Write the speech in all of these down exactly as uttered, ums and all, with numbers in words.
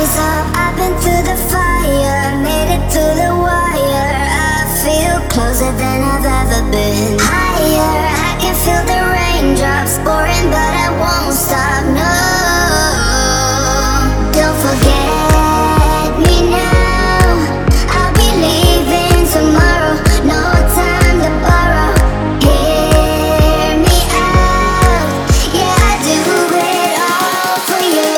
Rise up, I've been through the fire, made it to the wire. I feel closer than I've ever been. Higher, I can feel the raindrops pouring, but I won't stop, no. Don't forget me now, I'll be leaving tomorrow. No time to borrow, hear me out. Yeah, I do it all for you.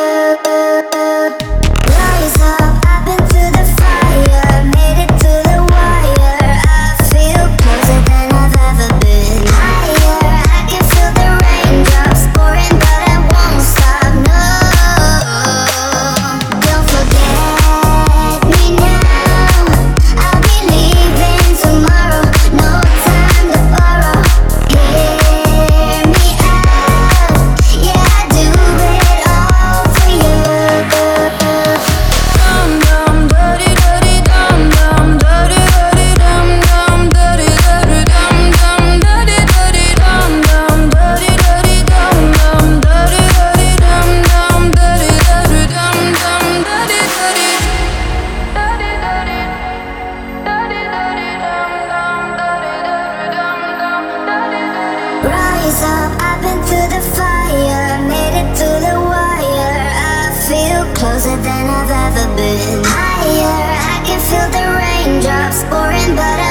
Rise up, I've been through the fire, made it to the wire. I feel closer than I've ever been. Higher, I can feel the raindrops pouring, but I won't stop, no. Don't forget me now, I'll be leaving tomorrow. No time to borrow, hear me out. Yeah, I do it all for you. Dum dum dirty dirty dum dum dirty dirty dum dum dirty dirty dum dum dirty dirty dum dum dirty dirty dum dum dirty dirty dum dum dirty dirty dum dum dirty dirty dirty dirty dirty dirty dum dum dirty dirty dum dum dirty dirty. Rise up, I've been through the fire, made it to the wire. I feel closer than I've ever been. Higher, I can feel the raindrops pouring, but I